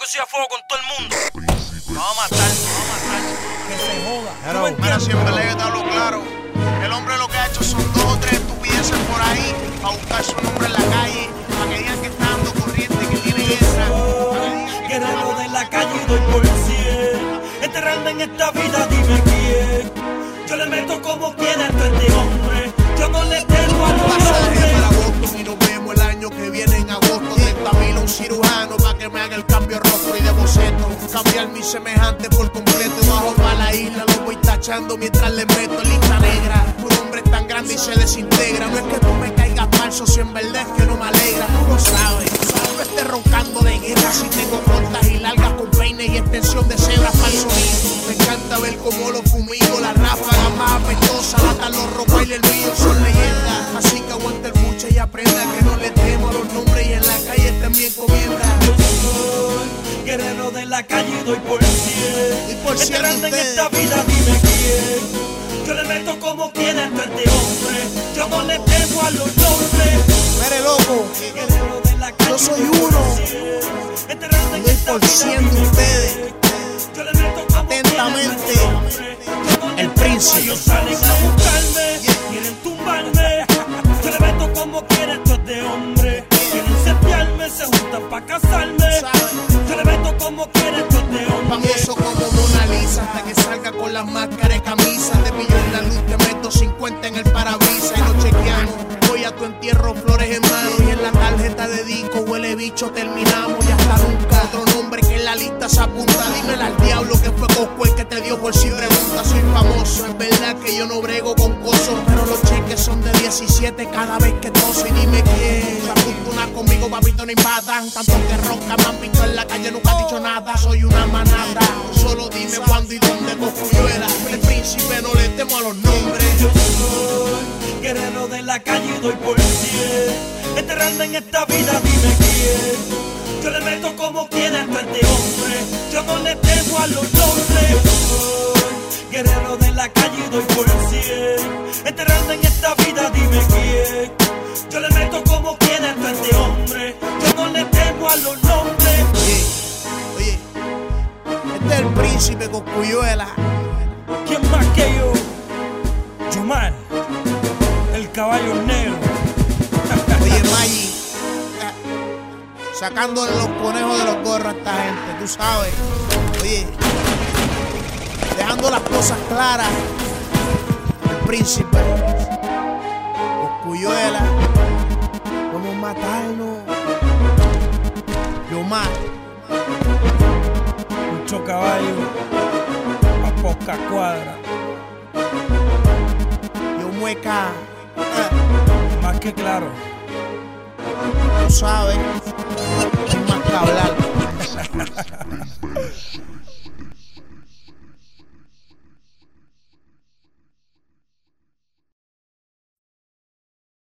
que soy a fuego con todo el mundo. Me va a matar, Que se joda. Pero, mira, siempre le te hablo claro. El hombre lo que ha hecho son 2 o 3 estupideces por ahí para buscar su nombre en la calle, para que digan que está dando corriente, que tiene guerra. Guerrero de la calle y doy por 100. Enterrarme en esta vida, dime quién. Yo le meto como quiera entre este hombre. Yo no le tengo a los Pasaje para hombres. Boston y nos vemos el año que viene en agosto. 30.000 un cirujano para que me haga el cambio de rostro y de boceto. Cambiar mi semejante por completo y bajo para la isla. Lo voy tachando mientras le meto en lista negra. Un hombre es tan grande y se desintegra. No es que tú me caigas falso, si en verdad es que no me alegra. Tú lo sabes. No estés roncando de guerra si tengo cortas y largas con peine y extensión de cebra para el sonido. Me encanta ver cómo los fumigo, las ráfagas más apestosas, hasta los ropa y el mío son leyendas. Así que aguanta el buche y aprenda que no le temo a los nombres y en la calle también comienza. Yo soy guerrero de la calle y doy por 100. Y por 100 Enterrarme en ustedes. esta vida, dime quién. Yo le meto como quiera entre este hombre. Yo no le temo a los nombres. Mire, loco, Guerrero de la calle yo soy y doy por uno. 100. Enterrarme en Doy esta por vida, 100 de dime ustedes. quién. Yo le meto como Atentamente, quiera entre este hombre. Yo no le el temo a príncipe. ellos salen a buscarme, quieren tumbarme. Yo le meto como quiera estos de hombre. Quieren setearme, se juntan pa' casarme. Yo le meto como quiera estos de hombre. Famoso como Mona Lisa, hasta que salga con las máscaras y camisas. De pillo en la luz te meto 50 en el parabrisas y nos chequeamos. Voy a tu entierro, flores en mano y en la tarjeta de disco huele bicho, terminamos y hasta nunca. Otro nombre que en la lista se apunta. Dímele al diablo que fue Cosco el que te dio por si pregunta. Soy famoso, es verdad que yo no brego con cosas, pero los cheques son de 17 cada vez que toso. Y dime quién se apuntuna conmigo, papito, no invatan. Tanto que ronca me han visto en la calle, nunca he dicho nada. Soy una manada, solo dime cuándo y dónde Cosculluela. El príncipe no le temo a los nombres. Yo soy guerrero de la calle y doy por 100. Enterrarme en esta vida, dime quién. Yo le meto como quiera entre este hombre. Yo no le temo a los nombres. Yo soy guerrero de la calle y doy por 100. Enterrarme en esta vida, dime quién. Yo le meto como quiera entre este hombre. Yo no le temo a los nombres. Oye, este es el príncipe Cosculluela. ¿Quién más que yo? Yomar, el caballo negro. Oye, Maggi, sacándole los conejos de los gorros a esta gente, tú sabes. Oye, dejando las cosas claras. El príncipe Cosculluela, vamos a matarnos. Yomar, Mucho caballo, a poca cuadra. yo mueca, Más que claro. tú sabes, sin más que hablar.